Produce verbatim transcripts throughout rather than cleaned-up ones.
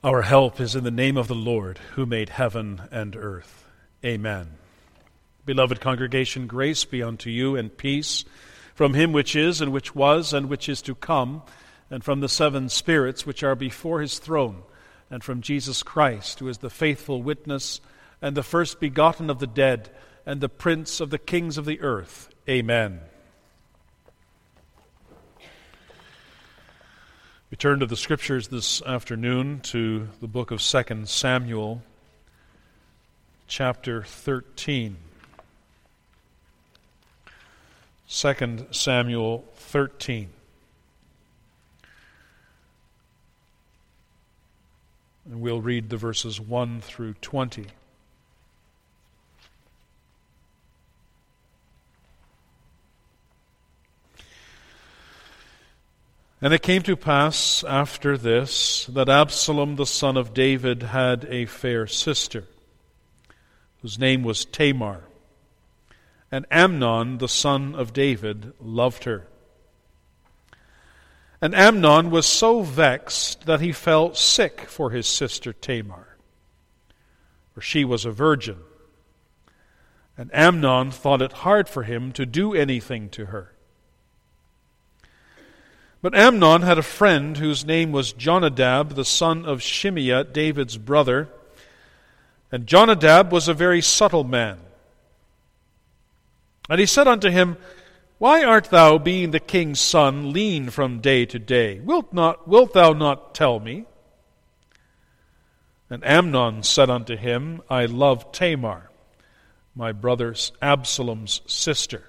Our help is in the name of the Lord, who made heaven and earth. Amen. Beloved congregation, grace be unto you and peace from him which is, and which was, and which is to come, and from the seven spirits which are before his throne, and from Jesus Christ, who is the faithful witness, and the first begotten of the dead, and the prince of the kings of the earth. Amen. We turn to the Scriptures this afternoon to the book of Second Samuel, chapter thirteen. Second Samuel thirteen. And we'll read the verses one through twenty. And it came to pass after this that Absalom the son of David had a fair sister, whose name was Tamar. And Amnon the son of David loved her. And Amnon was so vexed that he fell sick for his sister Tamar, for she was a virgin. And Amnon thought it hard for him to do anything to her. But Amnon had a friend whose name was Jonadab, the son of Shimeah, David's brother. And Jonadab was a very subtle man. And he said unto him, Why art thou, being the king's son, lean from day to day? Wilt not, wilt thou not tell me? And Amnon said unto him, I love Tamar, my brother Absalom's sister.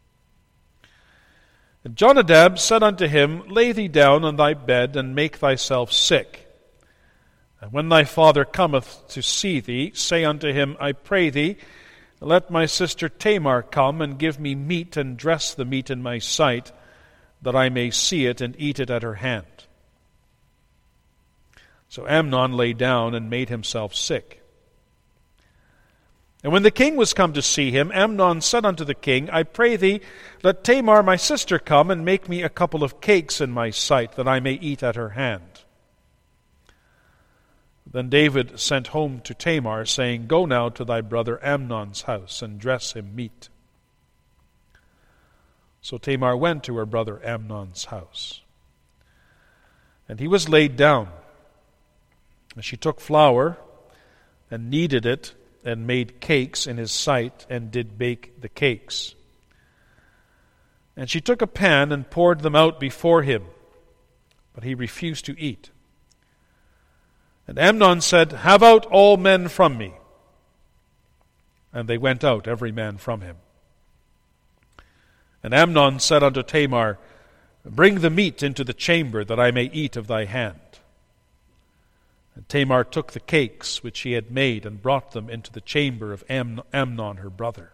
And Jonadab said unto him, Lay thee down on thy bed, and make thyself sick. And when thy father cometh to see thee, say unto him, I pray thee, let my sister Tamar come, and give me meat, and dress the meat in my sight, that I may see it, and eat it at her hand. So Amnon lay down, and made himself sick. And when the king was come to see him, Amnon said unto the king, I pray thee, let Tamar my sister come, and make me a couple of cakes in my sight, that I may eat at her hand. Then David sent home to Tamar, saying, Go now to thy brother Amnon's house, and dress him meat. So Tamar went to her brother Amnon's house. And he was laid down. And she took flour, and kneaded it, and made cakes in his sight, and did bake the cakes. And she took a pan, and poured them out before him, but he refused to eat. And Amnon said, Have out all men from me. And they went out, every man from him. And Amnon said unto Tamar, Bring the meat into the chamber, that I may eat of thy hand. And Tamar took the cakes which he had made, and brought them into the chamber of Amnon her brother.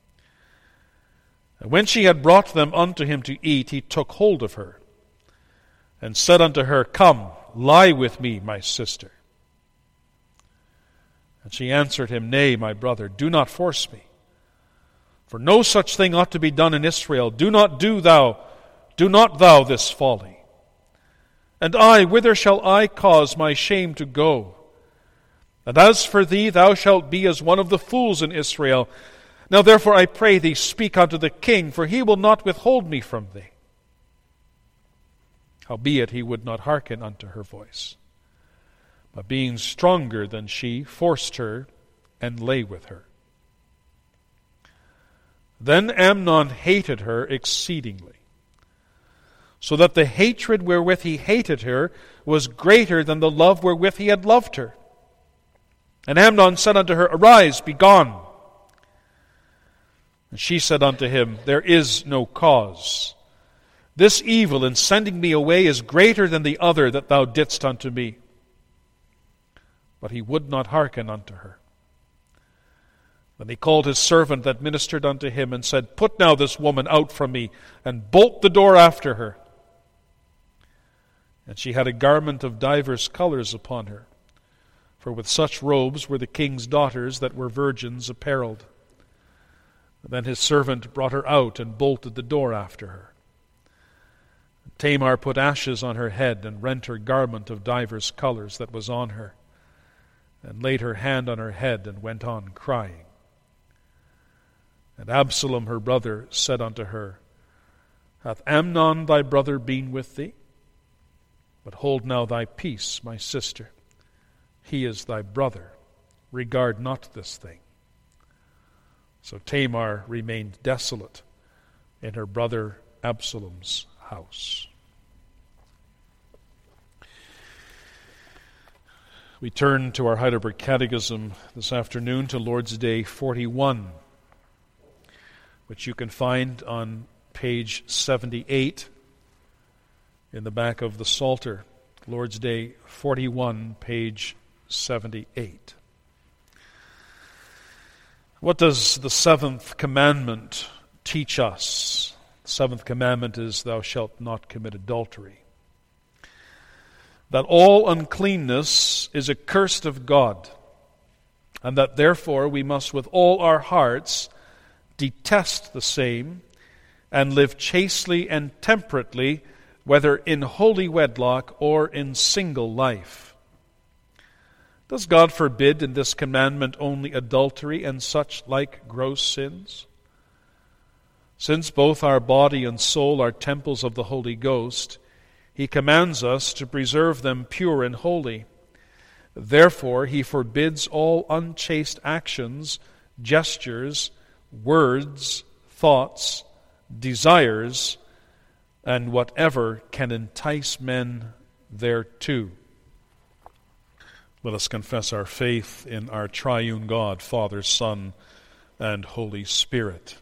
And when she had brought them unto him to eat, he took hold of her, and said unto her, Come, lie with me, my sister. And she answered him, Nay, my brother, do not force me. For no such thing ought to be done in Israel. Do not do thou, do not thou this folly. And I, whither shall I cause my shame to go? And as for thee, thou shalt be as one of the fools in Israel. Now therefore I pray thee, speak unto the king, for he will not withhold me from thee. Howbeit he would not hearken unto her voice, but being stronger than she, forced her, and lay with her. Then Amnon hated her exceedingly, so that the hatred wherewith he hated her was greater than the love wherewith he had loved her. And Amnon said unto her, Arise, be gone. And she said unto him, There is no cause. This evil in sending me away is greater than the other that thou didst unto me. But he would not hearken unto her. Then he called his servant that ministered unto him, and said, Put now this woman out from me, and bolt the door after her. And she had a garment of divers colors upon her, for with such robes were the king's daughters that were virgins apparelled. Then his servant brought her out, and bolted the door after her. Tamar put ashes on her head and rent her garment of divers colors that was on her, and laid her hand on her head and went on crying. And Absalom her brother said unto her, Hath Amnon thy brother been with thee? But hold now thy peace, my sister. He is thy brother. Regard not this thing. So Tamar remained desolate in her brother Absalom's house. We turn to our Heidelberg Catechism this afternoon to Lord's Day forty-one, which you can find on page seventy-eight in the back of the Psalter. Lord's Day forty-one, page seventy-eight. What does the seventh commandment teach us? The seventh commandment is, Thou shalt not commit adultery. That all uncleanness is accursed of God, and that therefore we must with all our hearts detest the same, and live chastely and temperately, whether in holy wedlock or in single life. Does God forbid in this commandment only adultery and such like gross sins? Since both our body and soul are temples of the Holy Ghost, He commands us to preserve them pure and holy. Therefore, He forbids all unchaste actions, gestures, words, thoughts, desires, and whatever can entice men thereto. Let us confess our faith in our triune God, Father, Son, and Holy Spirit.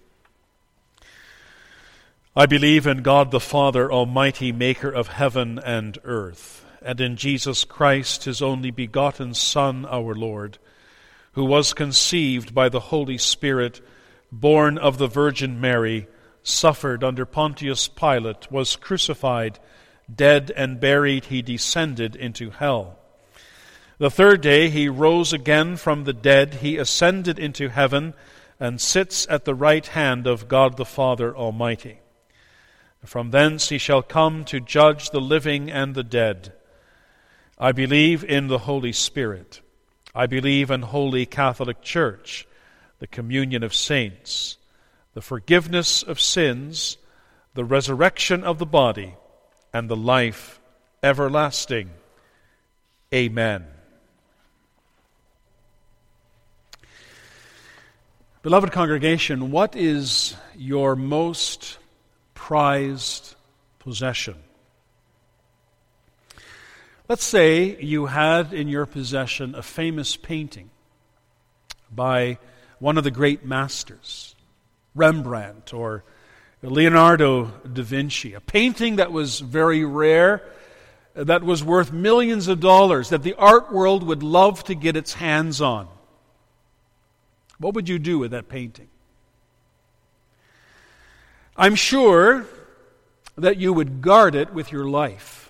I believe in God the Father, Almighty, maker of heaven and earth, and in Jesus Christ, His only begotten Son, our Lord, who was conceived by the Holy Spirit, born of the Virgin Mary, suffered under Pontius Pilate, was crucified, dead and buried, He descended into hell. The third day He rose again from the dead, He ascended into heaven, and sits at the right hand of God the Father Almighty. From thence He shall come to judge the living and the dead. I believe in the Holy Spirit. I believe in Holy Catholic Church, the communion of saints, the forgiveness of sins, the resurrection of the body, and the life everlasting. Amen. Beloved congregation, what is your most prized possession? Let's say you had in your possession a famous painting by one of the great masters, Rembrandt or Leonardo da Vinci, a painting that was very rare, that was worth millions of dollars, that the art world would love to get its hands on. What would you do with that painting? I'm sure that you would guard it with your life.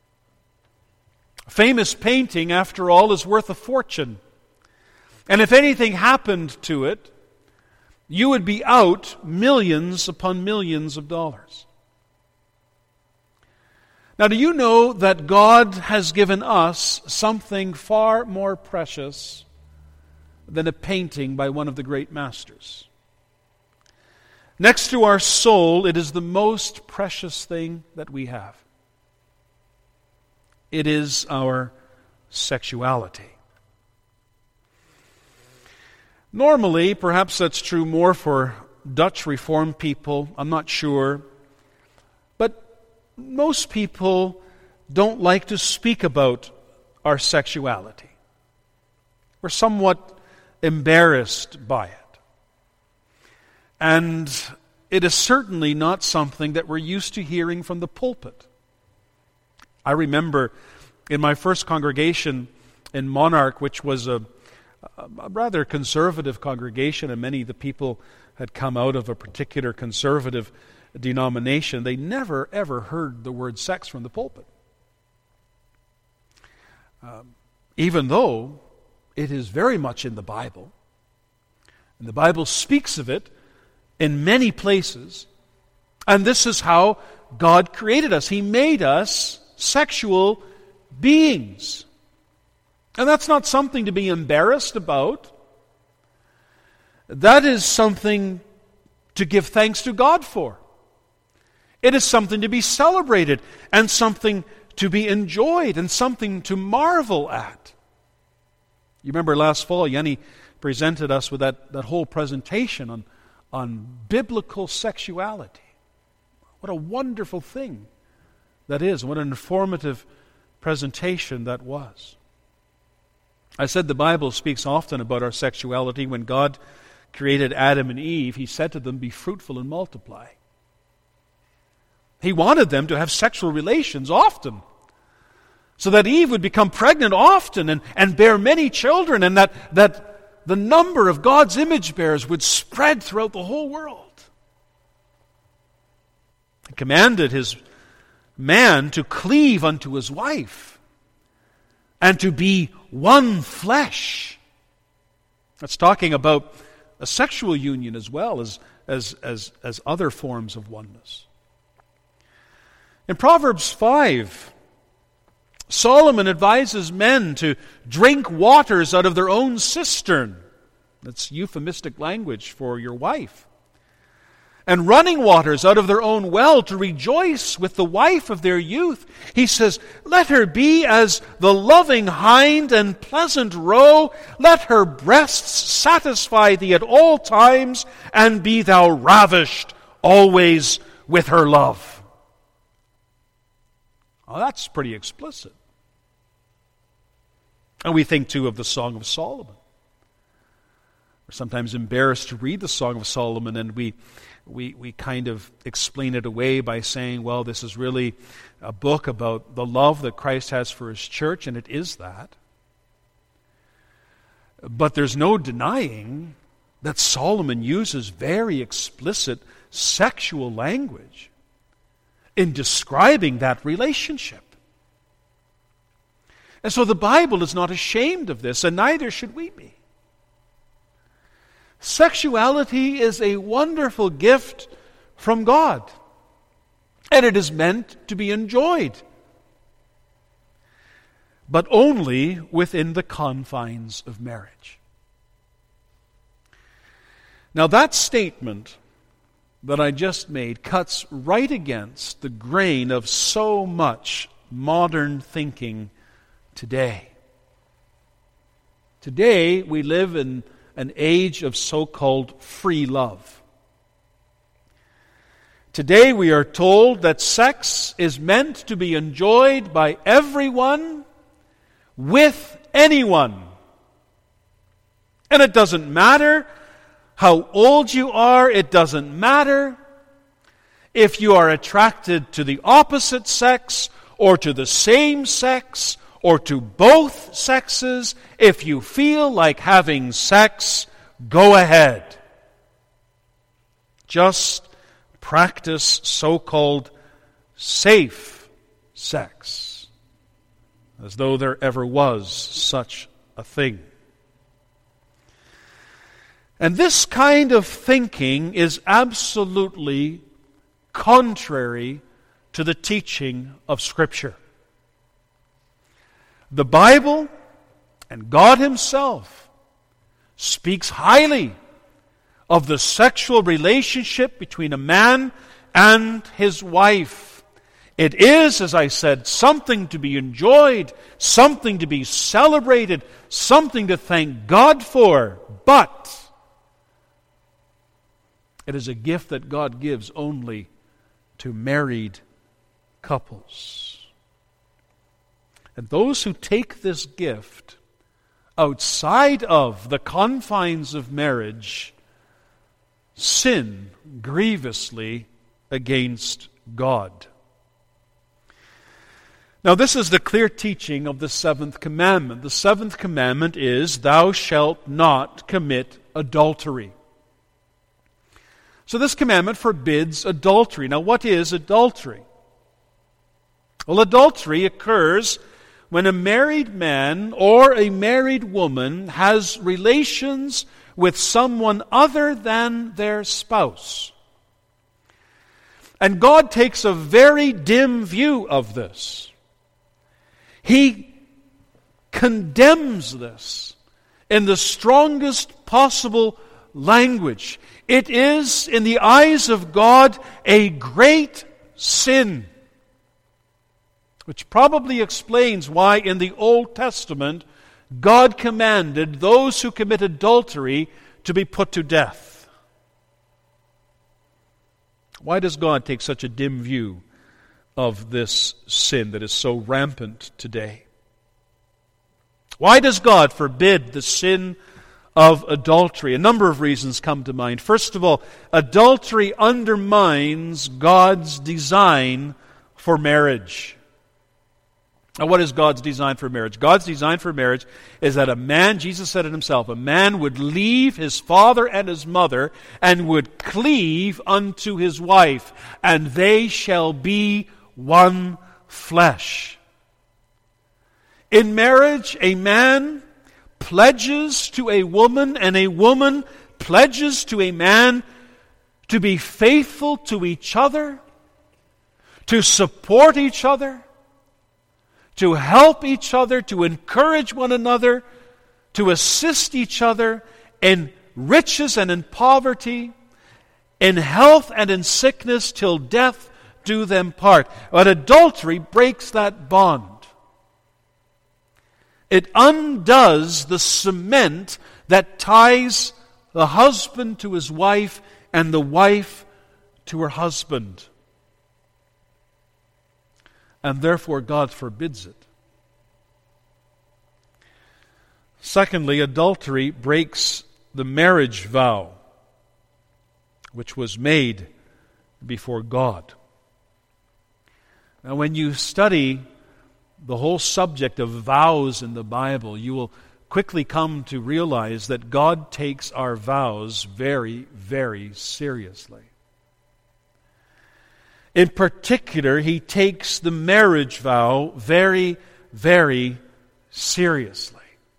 A famous painting, after all, is worth a fortune. And if anything happened to it, you would be out millions upon millions of dollars. Now, do you know that God has given us something far more precious than a painting by one of the great masters? Next to our soul, it is the most precious thing that we have. It is our sexuality. Normally, perhaps that's true more for Dutch Reformed people, I'm not sure, but most people don't like to speak about our sexuality. We're somewhat embarrassed by it. And it is certainly not something that we're used to hearing from the pulpit. I remember in my first congregation in Monarch, which was a, a rather conservative congregation, and many of the people had come out of a particular conservative denomination, they never ever heard the word sex from the pulpit. Um, even though it is very much in the Bible, and the Bible speaks of it in many places, and this is how God created us. He made us sexual beings. And that's not something to be embarrassed about. That is something to give thanks to God for. It is something to be celebrated and something to be enjoyed and something to marvel at. You remember last fall, Yenny presented us with that, that whole presentation on, on biblical sexuality. What a wonderful thing that is. What an informative presentation that was. I said the Bible speaks often about our sexuality. When God created Adam and Eve, He said to them, "Be fruitful and multiply." He wanted them to have sexual relations often, so that Eve would become pregnant often and, and bear many children, and that, that the number of God's image bearers would spread throughout the whole world. He commanded His man to cleave unto his wife and to be one flesh. That's talking about a sexual union as well as, as, as, as other forms of oneness. In Proverbs five, Solomon advises men to drink waters out of their own cistern. That's euphemistic language for your wife. And running waters out of their own well, to rejoice with the wife of their youth. He says, "Let her be as the loving hind and pleasant roe. Let her breasts satisfy thee at all times, and be thou ravished always with her love." Well, that's pretty explicit. And we think too of the Song of Solomon. We're sometimes embarrassed to read the Song of Solomon, and we We we kind of explain it away by saying, well, this is really a book about the love that Christ has for His church, and it is that. But there's no denying that Solomon uses very explicit sexual language in describing that relationship. And so the Bible is not ashamed of this, and neither should we be. Sexuality is a wonderful gift from God, and it is meant to be enjoyed, but only within the confines of marriage. Now, that statement that I just made cuts right against the grain of so much modern thinking today. Today, we live in an age of so-called free love. Today we are told that sex is meant to be enjoyed by everyone with anyone. And it doesn't matter how old you are, it doesn't matter if you are attracted to the opposite sex or to the same sex or to both sexes. If you feel like having sex, go ahead. Just practice so-called safe sex, as though there ever was such a thing. And this kind of thinking is absolutely contrary to the teaching of Scripture. The Bible and God Himself speaks highly of the sexual relationship between a man and his wife. It is, as I said, something to be enjoyed, something to be celebrated, something to thank God for, but it is a gift that God gives only to married couples. And those who take this gift outside of the confines of marriage sin grievously against God. Now, this is the clear teaching of the seventh commandment. The seventh commandment is, "Thou shalt not commit adultery." So this commandment forbids adultery. Now, what is adultery? Well, adultery occurs when a married man or a married woman has relations with someone other than their spouse. And God takes a very dim view of this. He condemns this in the strongest possible language. It is, in the eyes of God, a great sin. Which probably explains why in the Old Testament God commanded those who commit adultery to be put to death. Why does God take such a dim view of this sin that is so rampant today? Why does God forbid the sin of adultery? A number of reasons come to mind. First of all, adultery undermines God's design for marriage. Now, what is God's design for marriage? God's design for marriage is that a man, Jesus said it himself, a man would leave his father and his mother and would cleave unto his wife, and they shall be one flesh. In marriage, a man pledges to a woman, and a woman pledges to a man to be faithful to each other, to support each other, to help each other, to encourage one another, to assist each other in riches and in poverty, in health and in sickness, till death do them part. But adultery breaks that bond. It undoes the cement that ties the husband to his wife and the wife to her husband. And therefore God forbids it. Secondly, adultery breaks the marriage vow which was made before God. Now, when you study the whole subject of vows in the Bible, you will quickly come to realize that God takes our vows very, very seriously. In particular, He takes the marriage vow very, very seriously.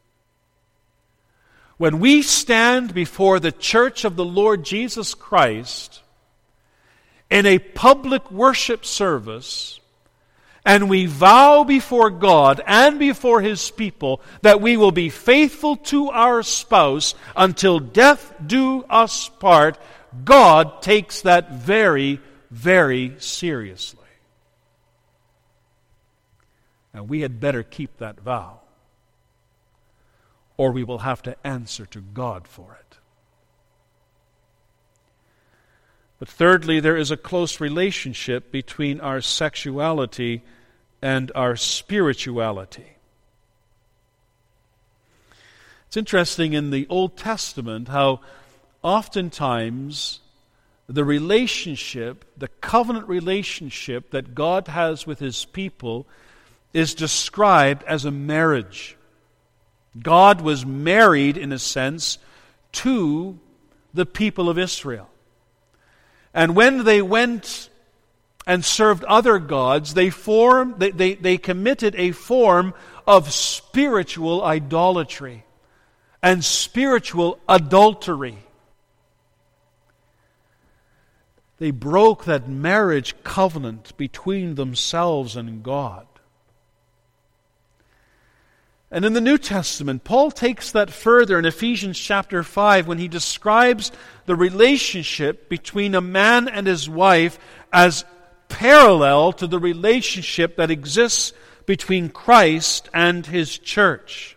When we stand before the church of the Lord Jesus Christ in a public worship service, and we vow before God and before His people that we will be faithful to our spouse until death do us part, God takes that very, very seriously. And we had better keep that vow, or we will have to answer to God for it. But thirdly, there is a close relationship between our sexuality and our spirituality. It's interesting in the Old Testament how oftentimes the relationship, the covenant relationship that God has with His people is described as a marriage. God was married, in a sense, to the people of Israel. And when they went and served other gods, they formed, they, they, they committed a form of spiritual idolatry and spiritual adultery. They broke that marriage covenant between themselves and God. And in the New Testament, Paul takes that further in Ephesians chapter five when he describes the relationship between a man and his wife as parallel to the relationship that exists between Christ and His church.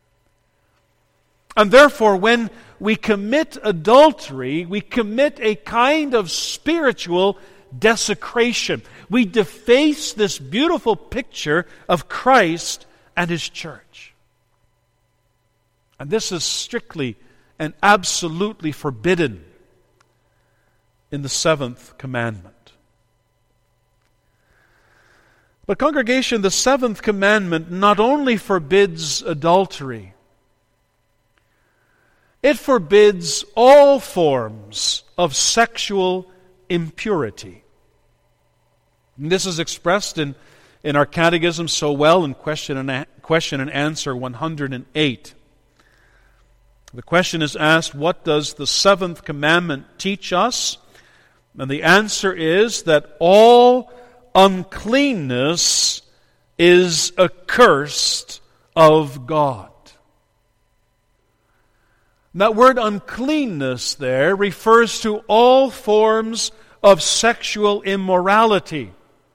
And therefore, when we commit adultery, we commit a kind of spiritual desecration. We deface this beautiful picture of Christ and His church. And this is strictly and absolutely forbidden in the seventh commandment. But congregation, the seventh commandment not only forbids adultery, it forbids all forms of sexual impurity. And this is expressed in, in our catechism so well in question and, a, question and answer one hundred eight. The question is asked, what does the seventh commandment teach us? And the answer is that all uncleanness is accursed of God. That word uncleanness there refers to all forms of sexual immorality.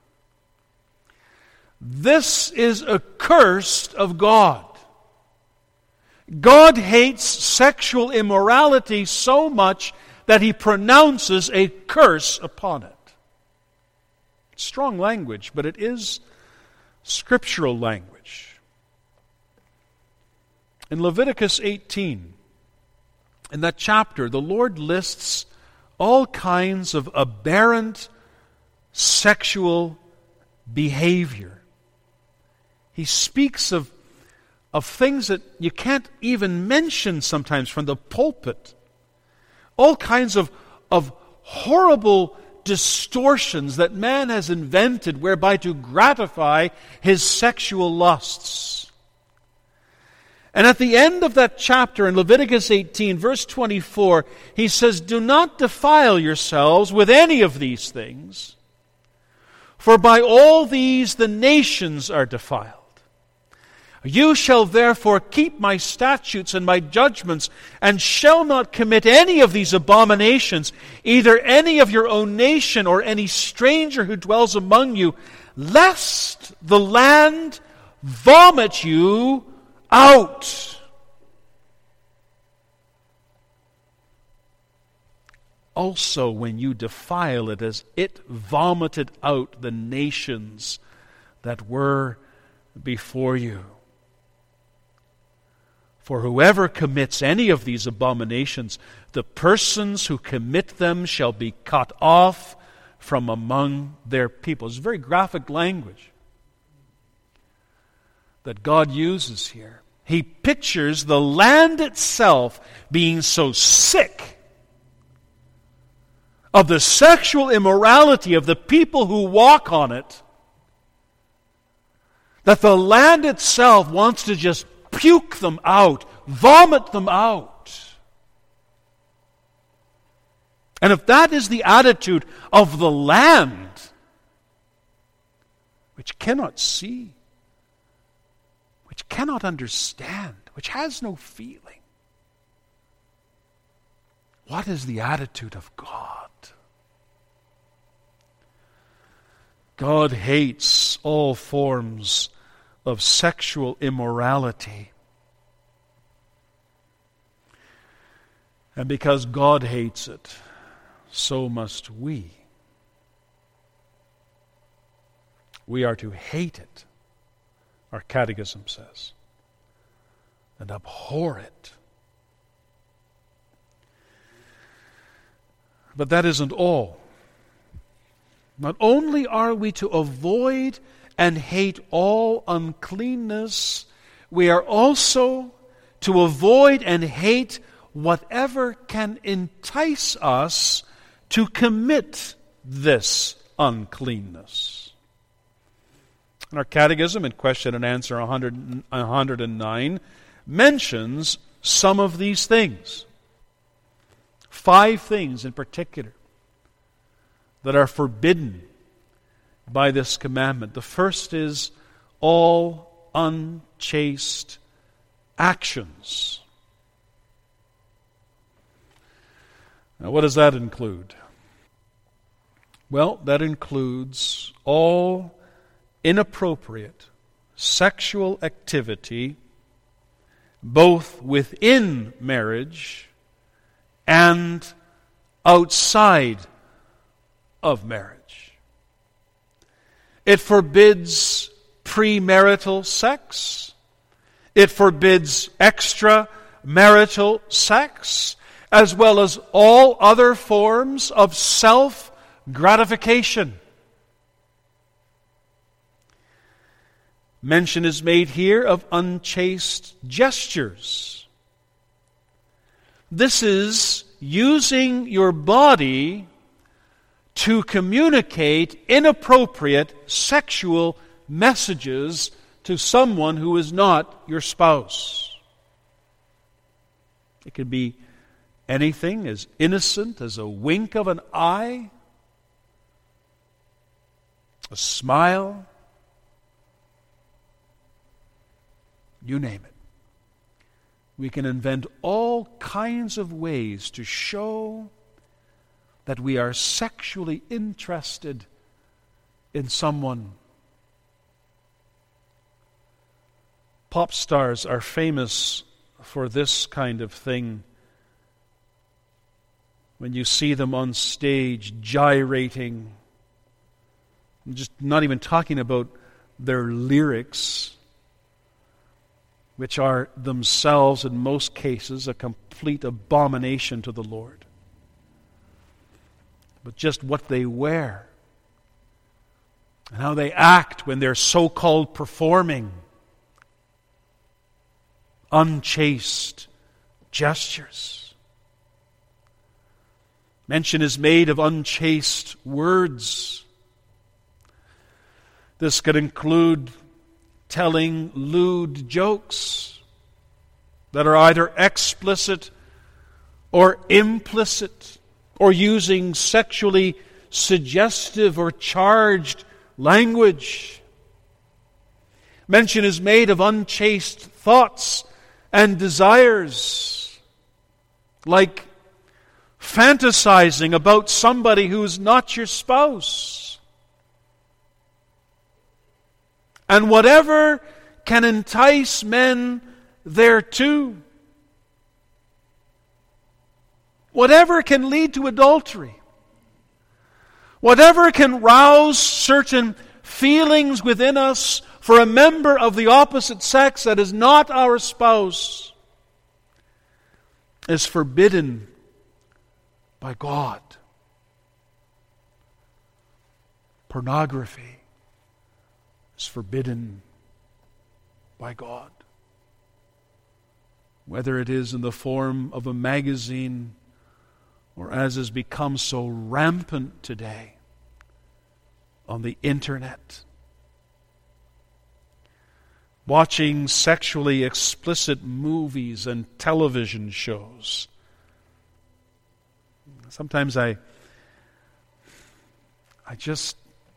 This is accursed of God. God hates sexual immorality so much that He pronounces a curse upon it. Strong language, but it is scriptural language. In Leviticus eighteen, in that chapter, the Lord lists all kinds of aberrant sexual behavior. He speaks of, of things that you can't even mention sometimes from the pulpit. All kinds of, of horrible distortions that man has invented whereby to gratify his sexual lusts. And at the end of that chapter in Leviticus eighteen, verse twenty-four, he says, "Do not defile yourselves with any of these things, for by all these the nations are defiled. You shall therefore keep my statutes and my judgments, and shall not commit any of these abominations, either any of your own nation or any stranger who dwells among you, lest the land vomit you out." Also, when you defile it, as it vomited out the nations that were before you. For whoever commits any of these abominations, the persons who commit them shall be cut off from among their people. It's very graphic language that God uses here. He pictures the land itself being so sick of the sexual immorality of the people who walk on it that the land itself wants to just puke them out, vomit them out. And if that is the attitude of the land, which cannot see, which cannot understand, which has no feeling, what is the attitude of God? God hates all forms of sexual immorality. And because God hates it, so must we. We are to hate it, our catechism says, and abhor it. But that isn't all. Not only are we to avoid and hate all uncleanness, we are also to avoid and hate whatever can entice us to commit this uncleanness. And our catechism in question and answer one hundred, one hundred nine mentions some of these things. Five things in particular that are forbidden by this commandment. The first is all unchaste actions. Now, what does that include? Well, that includes all inappropriate sexual activity, both within marriage and outside of marriage. It forbids premarital sex. It forbids extramarital sex, as well as all other forms of self-gratification. Mention is made here of unchaste gestures. This is using your body to communicate inappropriate sexual messages to someone who is not your spouse. It could be anything as innocent as a wink of an eye a smile, you name it. We can invent all kinds of ways to show that we are sexually interested in someone. Pop stars are famous for this kind of thing. When you see them on stage gyrating, I'm just not even talking about their lyrics, which are themselves in most cases a complete abomination to the Lord, but just what they wear and how they act when they're so-called performing unchaste gestures. Mention is made of unchaste words. This could include telling lewd jokes that are either explicit or implicit, or using sexually suggestive or charged language. Mention is made of unchaste thoughts and desires, like fantasizing about somebody who's not your spouse. And whatever can entice men thereto, whatever can lead to adultery, whatever can rouse certain feelings within us for a member of the opposite sex that is not our spouse, is forbidden by God. Pornography is forbidden by God. Whether it is in the form of a magazine or, as has become so rampant today, on the internet. Watching sexually explicit movies and television shows. Sometimes I I just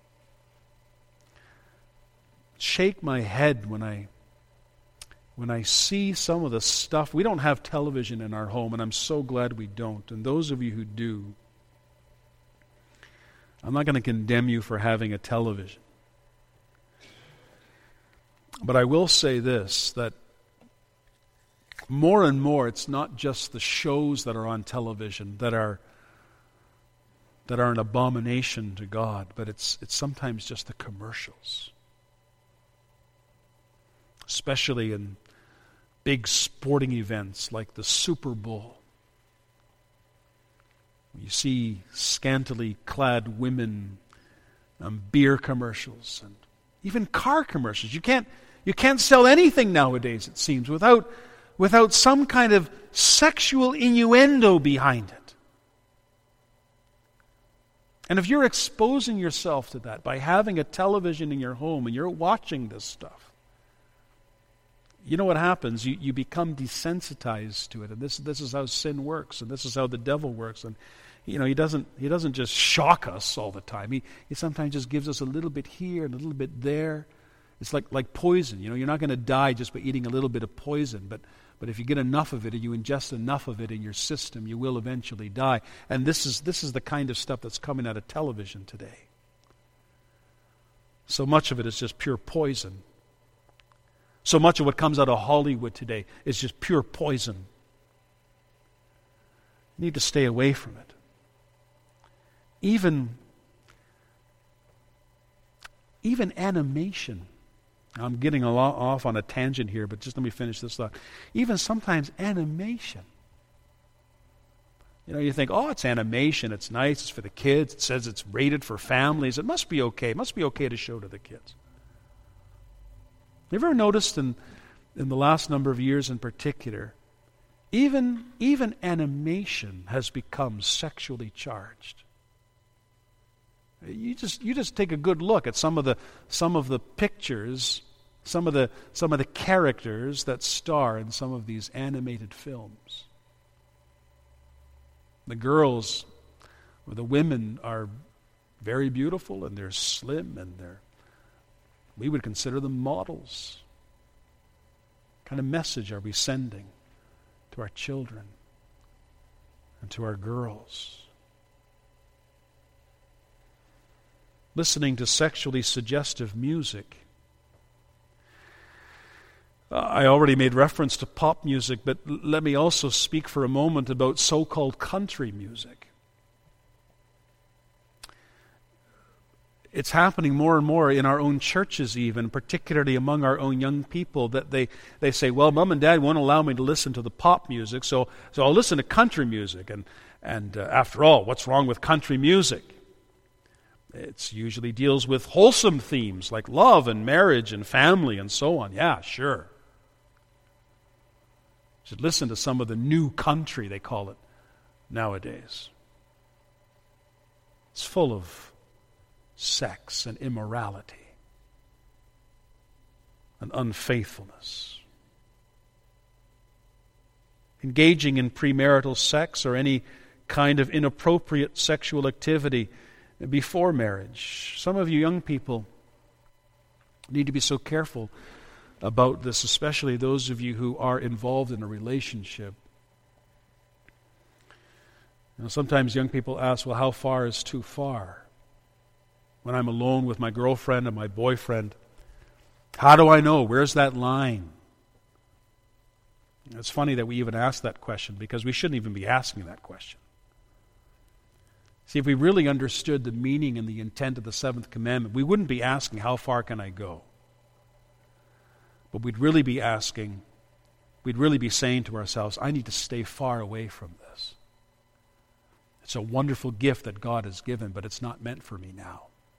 shake my head when I when I see some of the stuff. We don't have television in our home, and I'm so glad we don't. And those of you who do, I'm not going to condemn you for having a television. But I will say this, that more and more it's not just the shows that are on television that are that are an abomination to God, but it's it's sometimes just the commercials. Especially in big sporting events like the Super Bowl. You see scantily clad women, um, beer commercials, and even car commercials. You can't you can't sell anything nowadays, it seems, without without some kind of sexual innuendo behind it. And if you're exposing yourself to that by having a television in your home and you're watching this stuff, you know what happens? You, you become desensitized to it. And this, this is how sin works, and this is how the devil works. And you know, he doesn't he doesn't just shock us all the time. He he sometimes just gives us a little bit here and a little bit there. It's like, like poison. You know, you're not going to die just by eating a little bit of poison, but but if you get enough of it and you ingest enough of it in your system, you will eventually die. And this is this is the kind of stuff that's coming out of television today. So much of it is just pure poison. So much of what comes out of Hollywood today is just pure poison. You need to stay away from it. Even, even animation. I'm getting a lot off on a tangent here, but just let me finish this thought. Even sometimes animation. You know, you think, oh, it's animation, it's nice, it's for the kids, it says it's rated for families, it must be okay, it must be okay to show to the kids. Have you ever noticed in, in the last number of years in particular, even, even animation has become sexually charged? You just you just take a good look at some of the some of the pictures, some of the some of the characters that star in some of these animated films. The girls or the women are very beautiful and they're slim and they're, we would consider them models. What kind of message are we sending to our children and to our girls? Listening to sexually suggestive music. Uh, I already made reference to pop music, but l- let me also speak for a moment about so-called country music. It's happening more and more in our own churches even, particularly among our own young people, that they, they say, well, Mom and Dad won't allow me to listen to the pop music, so, so I'll listen to country music. And, and uh, after all, what's wrong with country music? It usually deals with wholesome themes like love and marriage and family and so on. Yeah, sure. You should listen to some of the new country, they call it nowadays. It's full of sex and immorality and unfaithfulness. Engaging in premarital sex or any kind of inappropriate sexual activity before marriage. Some of you young people need to be so careful about this, especially those of you who are involved in a relationship. You know, sometimes young people ask, well, how far is too far? When I'm alone with my girlfriend and my boyfriend, how do I know? Where's that line? It's funny that we even ask that question, because we shouldn't even be asking that question. See, if we really understood the meaning and the intent of the seventh commandment, we wouldn't be asking, how far can I go? But we'd really be asking, we'd really be saying to ourselves, I need to stay far away from this. It's a wonderful gift that God has given, but it's not meant for me now.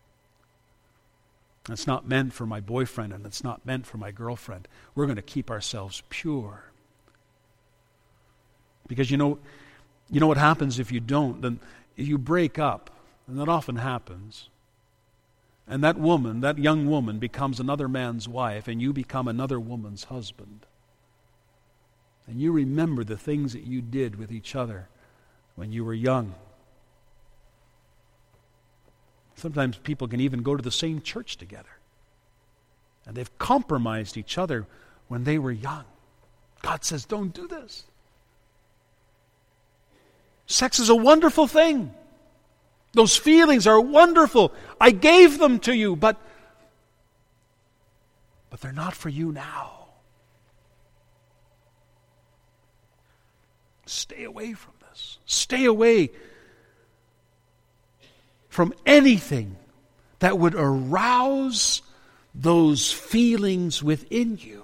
It's not meant for my boyfriend, and it's not meant for my girlfriend. We're going to keep ourselves pure. Because you know, you know what happens if you don't? Then you break up, and that often happens. And that woman, that young woman, becomes another man's wife, and you become another woman's husband. And you remember the things that you did with each other when you were young. Sometimes people can even go to the same church together. And they've compromised each other when they were young. God says, don't do this. Sex is a wonderful thing. Those feelings are wonderful. I gave them to you, but, but they're not for you now. Stay away from this. Stay away from anything that would arouse those feelings within you.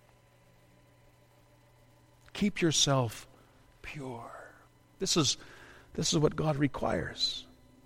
Keep yourself pure. This is, this is what God requires.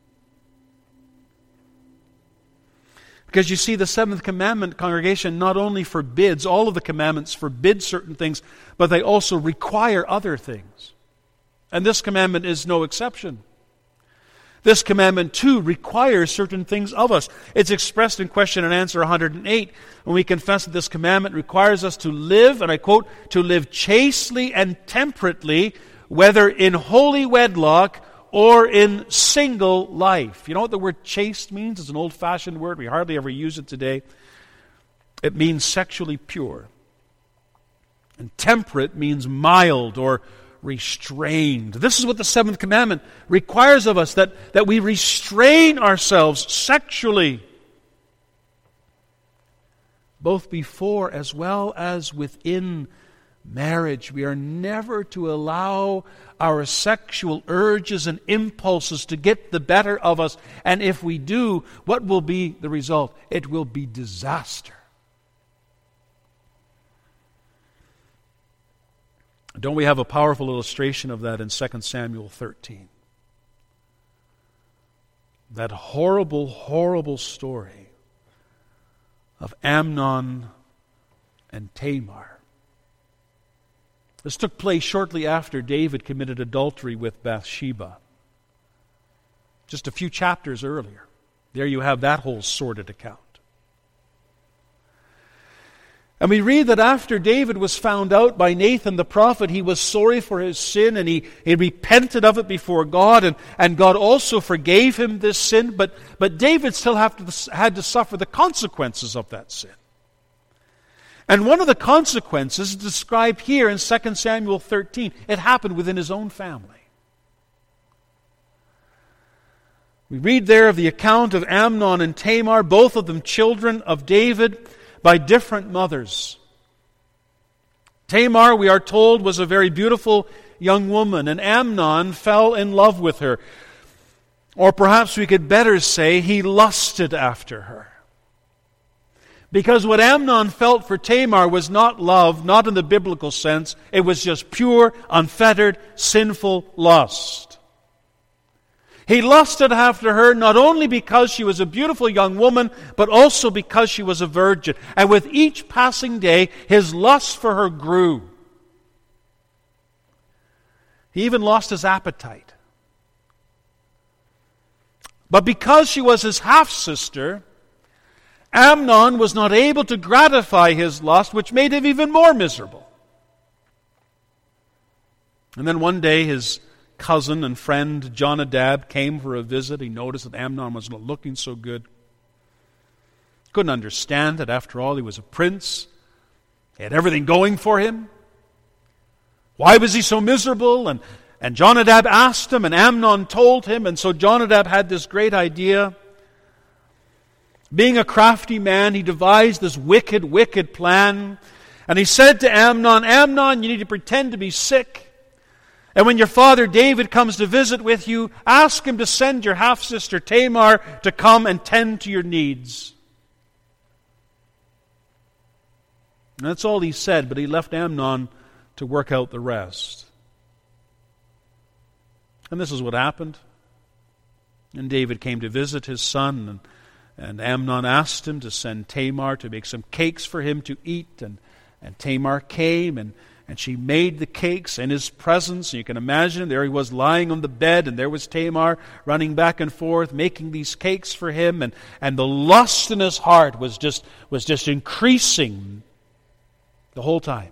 Because you see, the seventh commandment, congregation, not only forbids, all of the commandments forbid certain things, but they also require other things. And this commandment is no exception. This commandment, too, requires certain things of us. It's expressed in question and answer one hundred eight, when we confess that this commandment requires us to live, and I quote, to live chastely and temperately, whether in holy wedlock or in single life. You know what the word chaste means? It's an old-fashioned word. We hardly ever use it today. It means sexually pure. And temperate means mild or restrained. This is what the seventh commandment requires of us, that, that we restrain ourselves sexually, both before as well as within marriage. We are never to allow our sexual urges and impulses to get the better of us. And if we do, what will be the result? It will be disaster. Don't we have a powerful illustration of that in Second Samuel thirteen? That horrible, horrible story of Amnon and Tamar. This took place shortly after David committed adultery with Bathsheba. Just a few chapters earlier. There you have that whole sordid account. And we read that after David was found out by Nathan the prophet, he was sorry for his sin and he, he repented of it before God, and, and God also forgave him this sin, but, but David still have to, had to suffer the consequences of that sin. And one of the consequences is described here in Second Samuel thirteen. It happened within his own family. We read there of the account of Amnon and Tamar, both of them children of David, by different mothers. Tamar, we are told, was a very beautiful young woman, and Amnon fell in love with her. Or perhaps we could better say, he lusted after her. Because what Amnon felt for Tamar was not love, not in the biblical sense. It was just pure, unfettered, sinful lust. He lusted after her not only because she was a beautiful young woman, but also because she was a virgin. And with each passing day, his lust for her grew. He even lost his appetite. But because she was his half-sister, Amnon was not able to gratify his lust, which made him even more miserable. And then one day his cousin and friend Jonadab came for a visit. He noticed that Amnon was not looking so good. Couldn't understand that after all he was a prince. He had everything going for him. Why was he so miserable? And, and Jonadab asked him, and Amnon told him, and so Jonadab had this great idea. Being a crafty man, he devised this wicked, wicked plan. And he said to Amnon, Amnon, you need to pretend to be sick. And when your father David comes to visit with you, ask him to send your half-sister Tamar to come and tend to your needs. And that's all he said, but he left Amnon to work out the rest. And this is what happened. And David came to visit his son, and, and Amnon asked him to send Tamar to make some cakes for him to eat. And, and Tamar came, and And she made the cakes in his presence. You can imagine, there he was lying on the bed, and there was Tamar running back and forth, making these cakes for him. And, and the lust in his heart was just, was just increasing the whole time.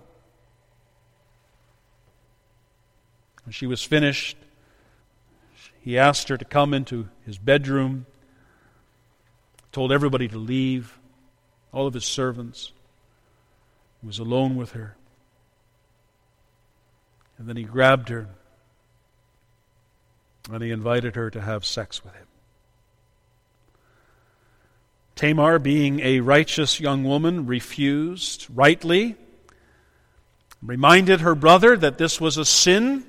When she was finished, he asked her to come into his bedroom, told everybody to leave, all of his servants. He was alone with her. And then he grabbed her and he invited her to have sex with him. Tamar, being a righteous young woman, refused rightly, reminded her brother that this was a sin.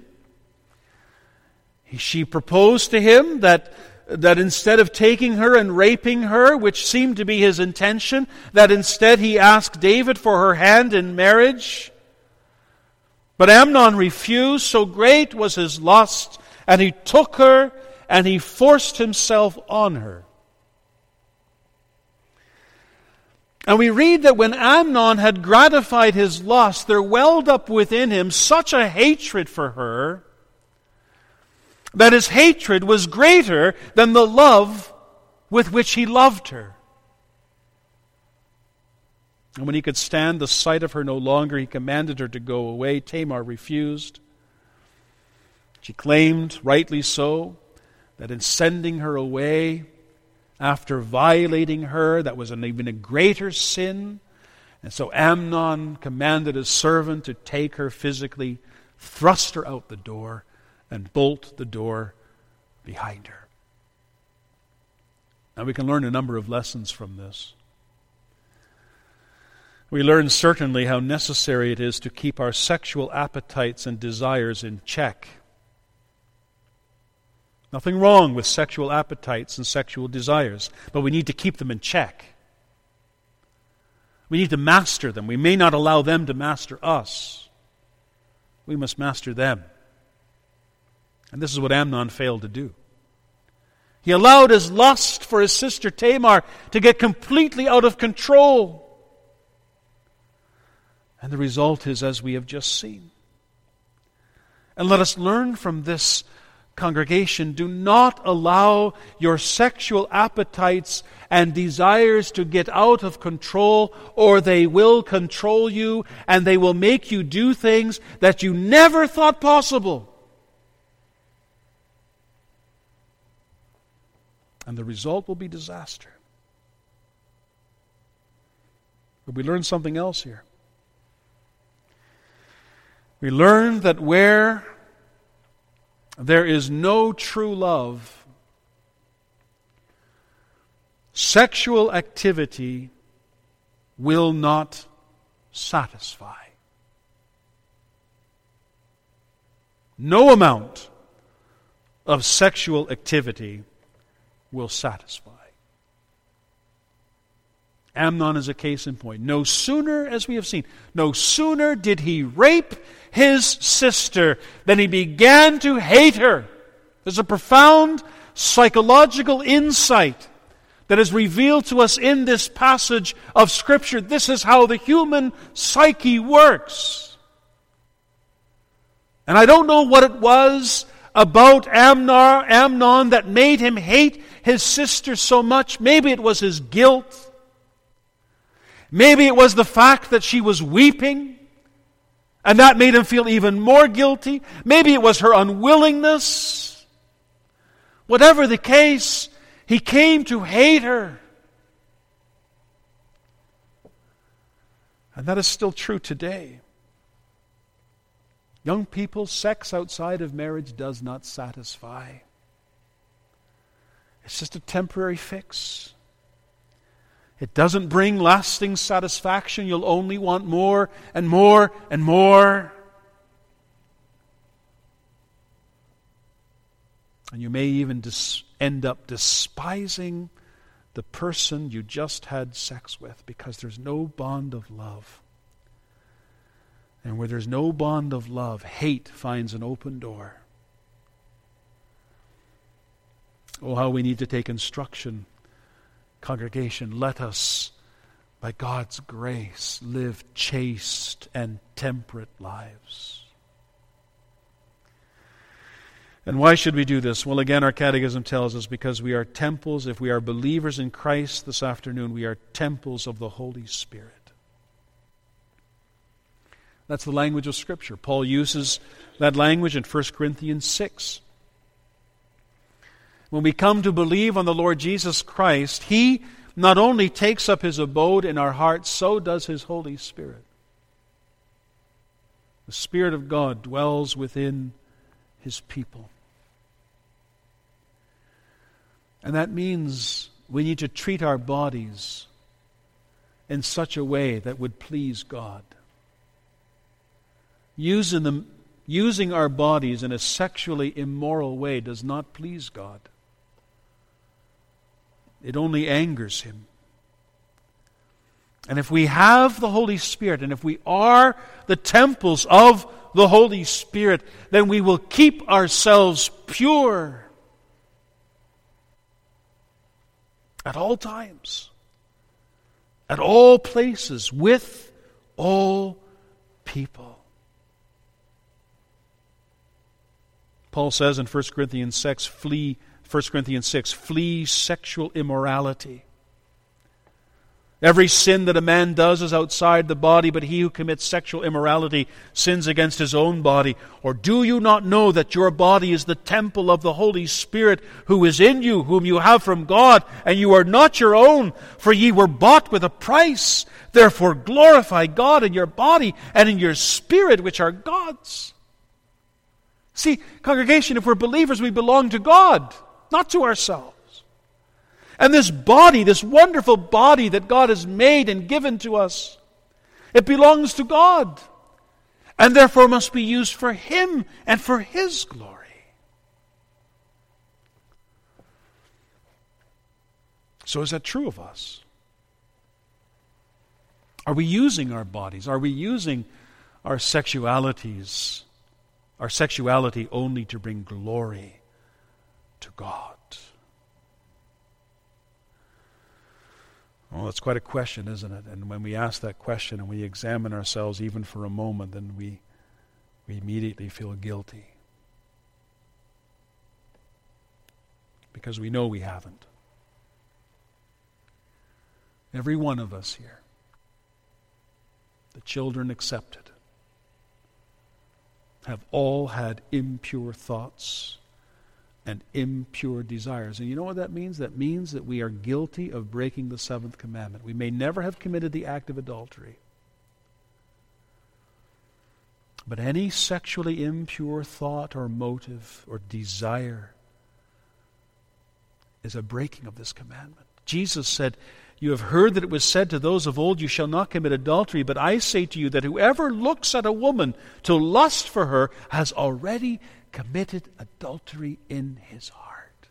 She proposed to him that, that instead of taking her and raping her, which seemed to be his intention, that instead he asked David for her hand in marriage. But Amnon refused, so great was his lust, and he took her and he forced himself on her. And we read that when Amnon had gratified his lust, there welled up within him such a hatred for her that his hatred was greater than the love with which he loved her. And when he could stand the sight of her no longer, he commanded her to go away. Tamar refused. She claimed, rightly so, that in sending her away, after violating her, that was an even a greater sin. And so Amnon commanded his servant to take her physically, thrust her out the door, and bolt the door behind her. Now we can learn a number of lessons from this. We learn certainly how necessary it is to keep our sexual appetites and desires in check. Nothing wrong with sexual appetites and sexual desires, but we need to keep them in check. We need to master them. We may not allow them to master us. We must master them. And this is what Amnon failed to do. He allowed his lust for his sister Tamar to get completely out of control. And the result is as we have just seen. And let us learn from this Congregation, do not allow your sexual appetites and desires to get out of control, or they will control you and they will make you do things that you never thought possible. And the result will be disaster. But we learn something else here. We learn that where there is no true love, sexual activity will not satisfy. No amount of sexual activity will satisfy. Amnon is a case in point. No sooner, as we have seen, no sooner did he rape his sister than he began to hate her. There's a profound psychological insight that is revealed to us in this passage of Scripture. This is how the human psyche works. And I don't know what it was about Amnon, Amnon that made him hate his sister so much. Maybe it was his guilt. Maybe it was the fact that she was weeping, and that made him feel even more guilty. Maybe it was her unwillingness. Whatever the case, he came to hate her. And that is still true today. Young people, sex outside of marriage does not satisfy. It's just a temporary fix. It doesn't bring lasting satisfaction. You'll only want more and more and more. And you may even dis- end up despising the person you just had sex with because there's no bond of love. And where there's no bond of love, hate finds an open door. Oh, how we need to take instruction. Congregation, let us, by God's grace, live chaste and temperate lives. And why should we do this? Well, again, our catechism tells us because we are temples. If we are believers in Christ this afternoon, we are temples of the Holy Spirit. That's the language of Scripture. Paul uses that language in First Corinthians six. When we come to believe on the Lord Jesus Christ, He not only takes up His abode in our hearts, so does His Holy Spirit. The Spirit of God dwells within His people. And that means we need to treat our bodies in such a way that would please God. Using them, using our bodies in a sexually immoral way does not please God. It only angers Him. And if we have the Holy Spirit, and if we are the temples of the Holy Spirit, then we will keep ourselves pure at all times, at all places, with all people. Paul says in First Corinthians six, flee First Corinthians six, flee sexual immorality. Every sin that a man does is outside the body, but he who commits sexual immorality sins against his own body. Or do you not know that your body is the temple of the Holy Spirit who is in you, whom you have from God, and you are not your own, for ye were bought with a price. Therefore glorify God in your body and in your spirit, which are God's. See, congregation, if we're believers, we belong to God, not to ourselves. And this body, this wonderful body that God has made and given to us, it belongs to God, and therefore must be used for Him and for His glory. So is that true of us? Are we using our bodies? Are we using our sexualities, our sexuality only to bring glory to God? Well, that's quite a question, isn't it? And when we ask that question and we examine ourselves even for a moment, then we, we immediately feel guilty. because we know we haven't. Every one of us here, the children accepted, have all had impure thoughts and impure desires. And you know what that means? That means that we are guilty of breaking the seventh commandment. We may never have committed the act of adultery, but any sexually impure thought or motive or desire is a breaking of this commandment. Jesus said, "You have heard that it was said to those of old, 'You shall not commit adultery,' but I say to you that whoever looks at a woman to lust for her has already committed adultery in his heart."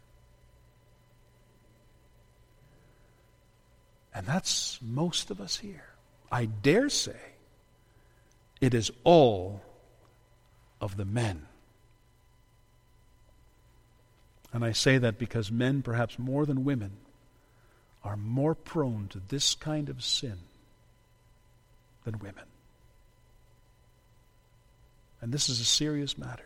And that's most of us here. I dare say it is all of the men. And I say that because men, perhaps more than women, are more prone to this kind of sin than women. And this is a serious matter.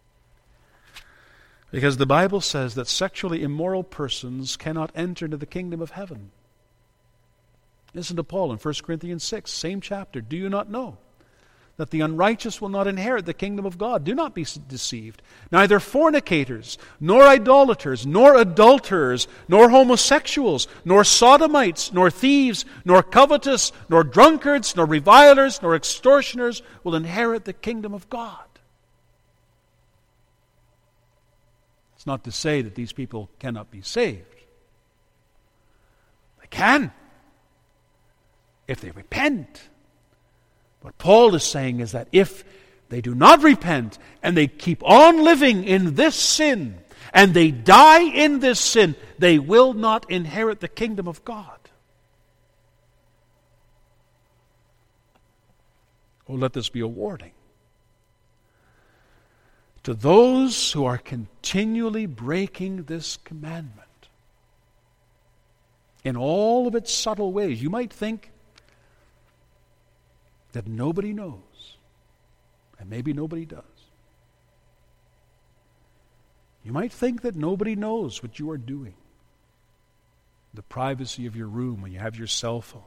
Because the Bible says that sexually immoral persons cannot enter into the kingdom of heaven. Listen to Paul in First Corinthians six, same chapter. "Do you not know that the unrighteous will not inherit the kingdom of God? Do not be deceived. Neither fornicators, nor idolaters, nor adulterers, nor homosexuals, nor sodomites, nor thieves, nor covetous, nor drunkards, nor revilers, nor extortioners will inherit the kingdom of God." It's not to say that these people cannot be saved. They can, if they repent. What Paul is saying is that if they do not repent and they keep on living in this sin and they die in this sin, they will not inherit the kingdom of God. Oh, let this be a warning to those who are continually breaking this commandment in all of its subtle ways. You might think that nobody knows, and maybe nobody does. You might think that nobody knows what you are doing. The privacy of your room when you have your cell phone,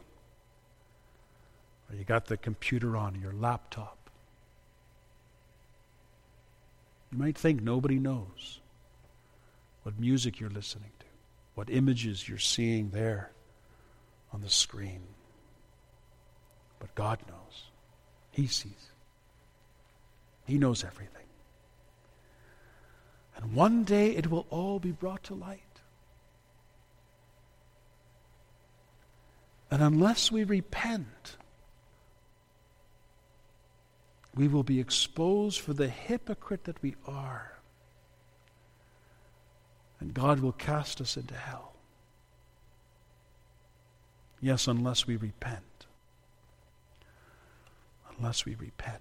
or you got the computer on, your laptop. You might think nobody knows what music you're listening to, what images you're seeing there on the screen. But God knows. He sees. He knows everything. And one day it will all be brought to light. And unless we repent, we will be exposed for the hypocrite that we are. And God will cast us into hell. Yes, unless we repent. Unless we repent.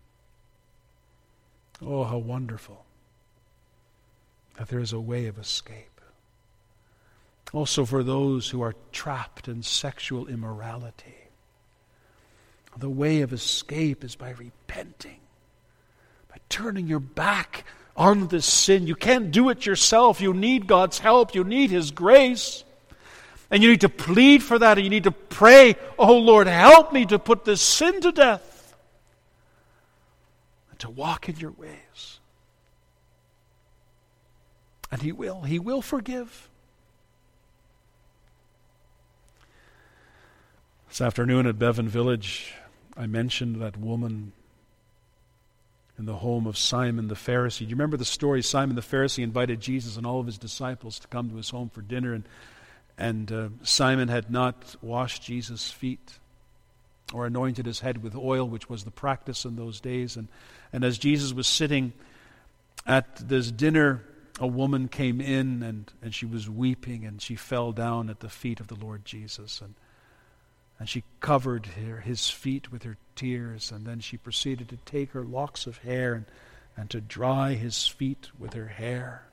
Oh, how wonderful that there is a way of escape. Also for those who are trapped in sexual immorality, the way of escape is by repenting, by turning your back on this sin. You can't do it yourself. You need God's help. You need His grace. And you need to plead for that, and you need to pray, "Oh Lord, help me to put this sin to death and to walk in your ways." And He will. He will forgive. This afternoon at Bevan Village, I mentioned that woman in the home of Simon the Pharisee. Do you remember the story? Simon the Pharisee invited Jesus and all of his disciples to come to his home for dinner, and And uh, Simon had not washed Jesus' feet or anointed his head with oil, which was the practice in those days. And, and as Jesus was sitting at this dinner, a woman came in and, and she was weeping, and she fell down at the feet of the Lord Jesus. And, and she covered her, his feet with her tears, and then she proceeded to take her locks of hair and, and to dry his feet with her hair.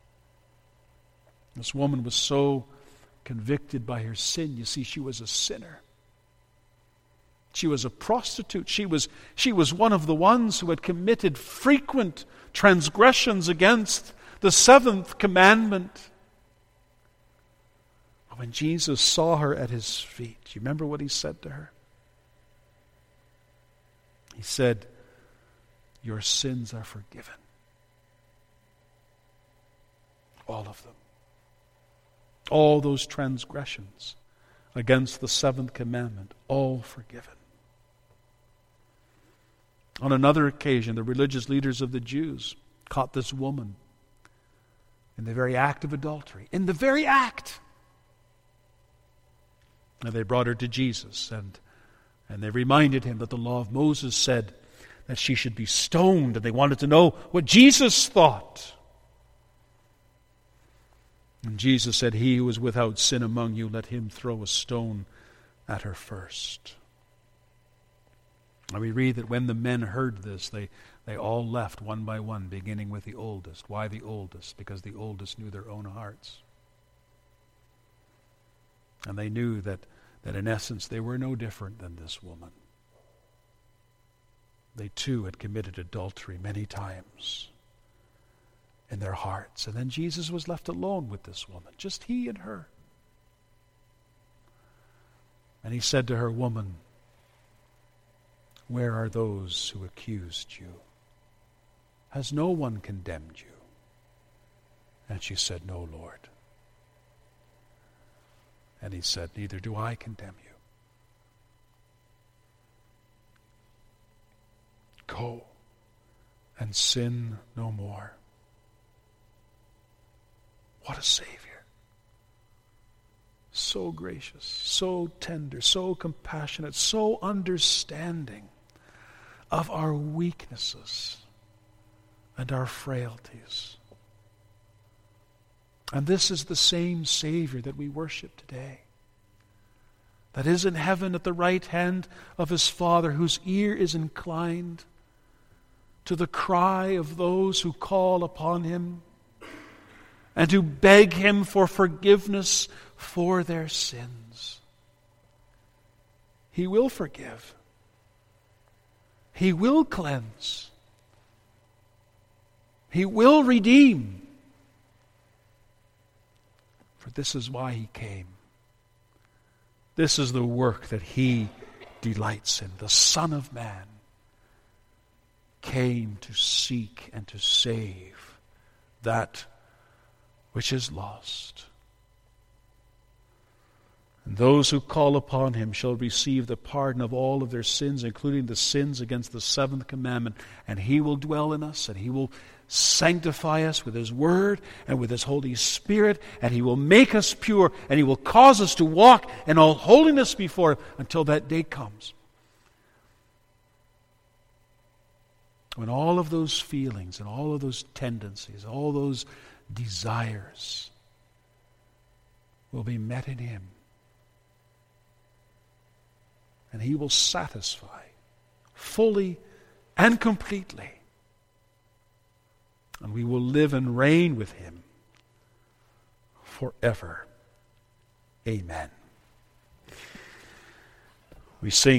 This woman was so convicted by her sin. You see, she was a sinner. She was a prostitute. She was, she was one of the ones who had committed frequent transgressions against the seventh commandment. When Jesus saw her at his feet, do you remember what he said to her? He said, "Your sins are forgiven." All of them. All those transgressions against the seventh commandment, all forgiven. On another occasion, the religious leaders of the Jews caught this woman in the very act of adultery. In the very act! And they brought her to Jesus, and, and they reminded him that the law of Moses said that she should be stoned, and they wanted to know what Jesus thought. And Jesus said, "He who is without sin among you, let him throw a stone at her first." And we read that when the men heard this, they, they all left one by one, beginning with the oldest. Why the oldest? Because the oldest knew their own hearts. And they knew that, that in essence they were no different than this woman. They too had committed adultery many times in their hearts. And then Jesus was left alone with this woman, just he and her. And he said to her, "Woman, where are those who accused you? Has no one condemned you?" And she said, "No, Lord." And he said, "Neither do I condemn you. Go and sin no more." What a Savior. So gracious, so tender, so compassionate, so understanding of our weaknesses and our frailties. And this is the same Savior that we worship today, that is in heaven at the right hand of his Father, whose ear is inclined to the cry of those who call upon him and who beg him for forgiveness for their sins. He will forgive. He will cleanse. He will redeem. For this is why he came. This is the work that he delights in. The Son of Man came to seek and to save that which is lost. And those who call upon him shall receive the pardon of all of their sins, including the sins against the seventh commandment. And he will dwell in us, and he will sanctify us with his word and with his Holy Spirit, and he will make us pure, and he will cause us to walk in all holiness before him until that day comes, when all of those feelings and all of those tendencies, all those desires will be met in him. And he will satisfy fully and completely. And we will live and reign with him forever. Amen. We sing